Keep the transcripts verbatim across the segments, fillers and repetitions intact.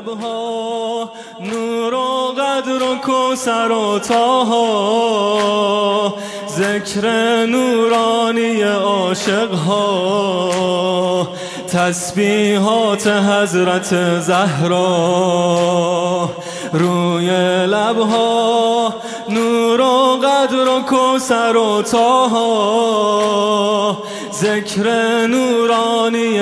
لبها نور و قدر و کوثر و طاها، ذکر نورانی عاشقها، تسبیحات حضرت زهرا. روی لبها نور و قدر و کوثر و طاها، ذکر نورانی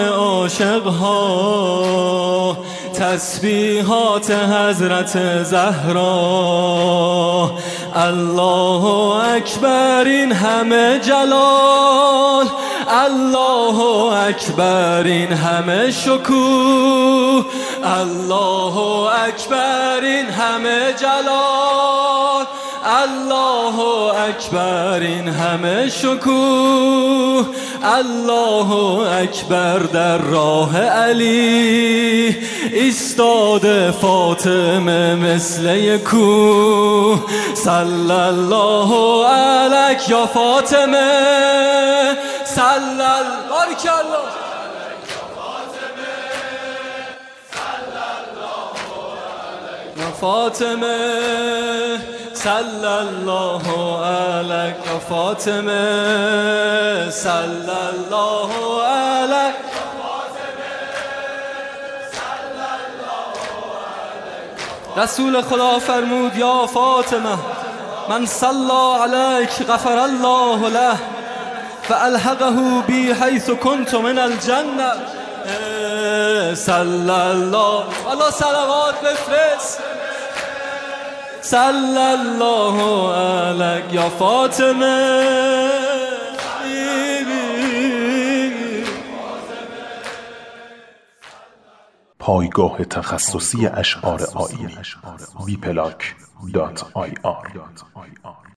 عاشقها، تسبیحات حضرت زهرا. الله اکبر این همه جلال، الله اکبر این همه شکوه، الله اکبر این همه جلال، الله اکبر این همه شکوه. الله اکبر در راه علی ایستاده فاطمه مثل یک کوه. صلی الله علیک یا فاطمه، صلی الله بارک الله یا فاطمه، صلی الله علیک یا فاطمه، صلی الله علیک یا فاطمه، صلی الله علیک. رسول خدا فرمود یا فاطمه من صلی علیک غفر الله له فالحقه بی حیث کنت من الجنه. صلی الله الله صلوات بفرست. صلی الله علیک یا فاطمه. پایگاه تخصصی اشعار آیینی بی پلاک دات آی آر